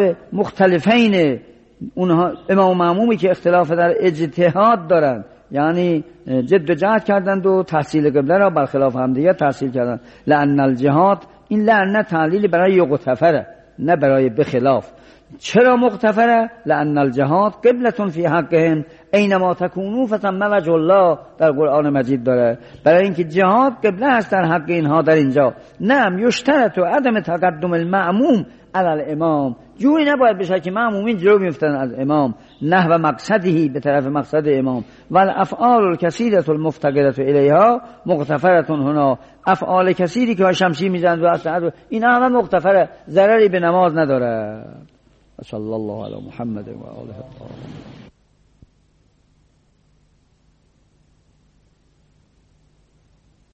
B: مختلفین اونها امام و معمومی که اختلاف در اجتهاد دارن، یعنی جد و جهد کردند و تحصیل قبله را برخلاف هم دیگه تحصیل کردند. لأن الجهاد این لعن تعلیل برای یغتفره نه برای بخلاف. چرا مغتفره؟ لأن الجهاد قبلة فی حقهم اینما تکونوا فثم وجه الله در قرآن مجید داره. برای اینکه جهاد قبله هست در حق اینها در اینجا. نعم یشترط و عدم تقدم المأموم علی الامام، جوری نباید بشه که مأمومین جلو میفتن از امام، نحو مقصدی به طرف مقصد امام. و الافعال الکثیره المفتقره الیها مغتفره هنا، افعال کثیری که شمشیر میزنند و اصلا این همه مغتفره، ضرری به نماز نداره. صلی الله علی محمد و آله الطاهرین.